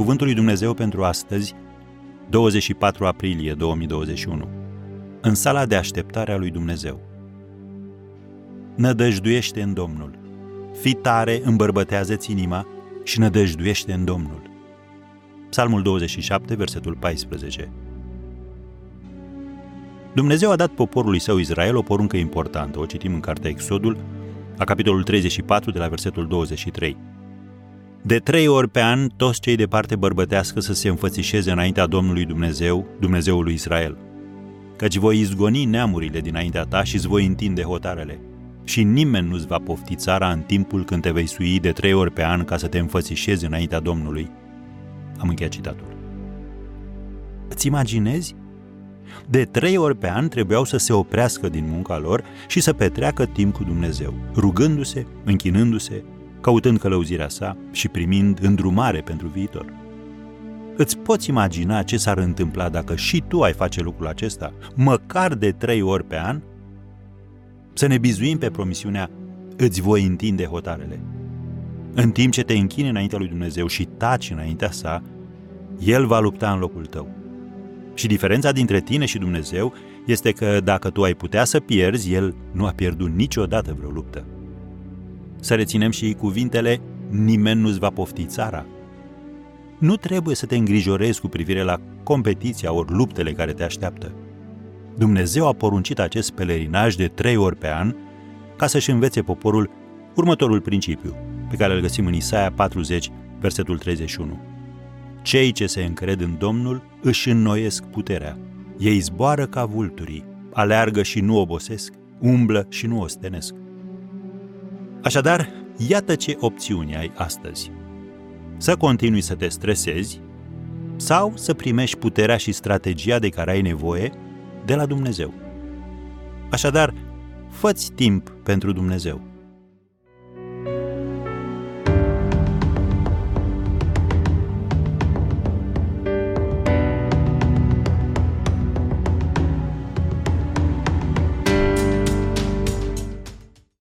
Cuvântul lui Dumnezeu pentru astăzi, 24 aprilie 2021, în sala de așteptare a lui Dumnezeu. Nădăjduiește în Domnul. Fii tare, îmbărbătează-ți inima și nădăjduiește în Domnul. Psalmul 27, versetul 14. Dumnezeu a dat poporului său Israel o poruncă importantă. O citim în cartea Exodul, la capitolul 34, de la versetul 23. De 3 ori pe an, toți cei de parte bărbătească să se înfățișeze înaintea Domnului Dumnezeu, Dumnezeul lui Israel. Căci voi izgoni neamurile dinaintea ta și îți voi întinde hotarele. Și nimeni nu-ți va pofti țara în timpul când te vei sui de 3 ori pe an ca să te înfățișezi înaintea Domnului. Am încheiat citatul. Îți imaginezi? De 3 ori pe an trebuiau să se oprească din munca lor și să petreacă timp cu Dumnezeu, rugându-se, închinându-se, căutând călăuzirea sa și primind îndrumare pentru viitor. Îți poți imagina ce s-ar întâmpla dacă și tu ai face lucrul acesta, măcar de 3 ori pe an? Să ne bizuim pe promisiunea: îți voi întinde hotarele. În timp ce te închini înaintea lui Dumnezeu și taci înaintea sa, El va lupta în locul tău. Și diferența dintre tine și Dumnezeu este că dacă tu ai putea să pierzi, El nu a pierdut niciodată vreo luptă. Să reținem și cuvintele: nimeni nu-ți va pofti țara. Nu trebuie să te îngrijorezi cu privire la competiția ori luptele care te așteaptă. Dumnezeu a poruncit acest pelerinaj de 3 ori pe an ca să-și învețe poporul următorul principiu, pe care îl găsim în Isaia 40, versetul 31. Cei ce se încred în Domnul își înnoiesc puterea. Ei zboară ca vulturii, aleargă și nu obosesc, umblă și nu ostenesc. Așadar, iată ce opțiuni ai astăzi. Să continui să te stresezi sau să primești puterea și strategia de care ai nevoie de la Dumnezeu. Așadar, fă-ți timp pentru Dumnezeu.